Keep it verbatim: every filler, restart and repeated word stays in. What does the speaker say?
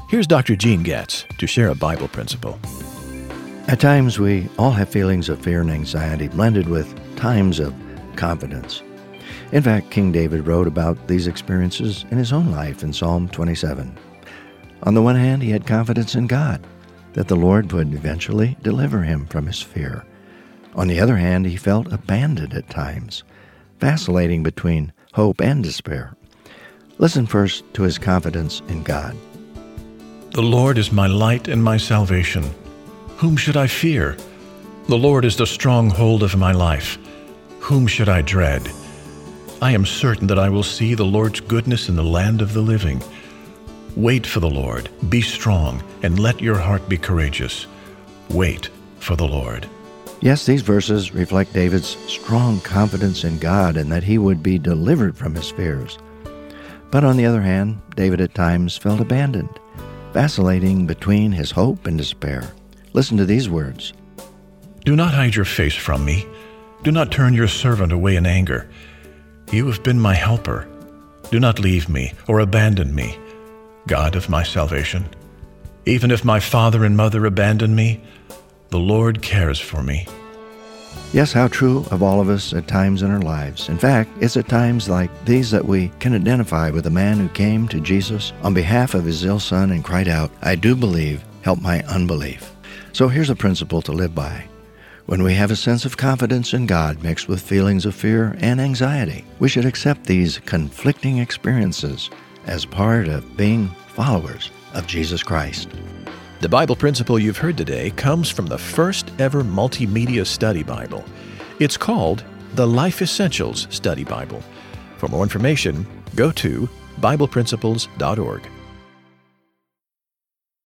Here's Doctor Gene Getz to share a Bible principle. At times, we all have feelings of fear and anxiety blended with times of confidence. In fact, King David wrote about these experiences in his own life in Psalm twenty-seven. On the one hand, he had confidence in God, that the Lord would eventually deliver him from his fear. On the other hand, he felt abandoned at times, vacillating between hope and despair. Listen first to his confidence in God. The Lord is my light and my salvation. Whom should I fear? The Lord is the stronghold of my life. Whom should I dread? I am certain that I will see the Lord's goodness in the land of the living. Wait for the Lord, be strong, and let your heart be courageous. Wait for the Lord. Yes, these verses reflect David's strong confidence in God and that he would be delivered from his fears. But on the other hand, David at times felt abandoned, vacillating between his hope and despair. Listen to these words. Do not hide your face from me. Do not turn your servant away in anger. You have been my helper. Do not leave me or abandon me, God of my salvation. Even if my father and mother abandon me, the Lord cares for me. Yes, how true of all of us at times in our lives. In fact, it's at times like these that we can identify with the man who came to Jesus on behalf of his ill son and cried out, I do believe, help my unbelief. So here's a principle to live by. When we have a sense of confidence in God mixed with feelings of fear and anxiety, we should accept these conflicting experiences as part of being followers of Jesus Christ. The Bible principle you've heard today comes from the first ever multimedia study Bible. It's called the Life Essentials Study Bible. For more information, go to Bible Principles dot org.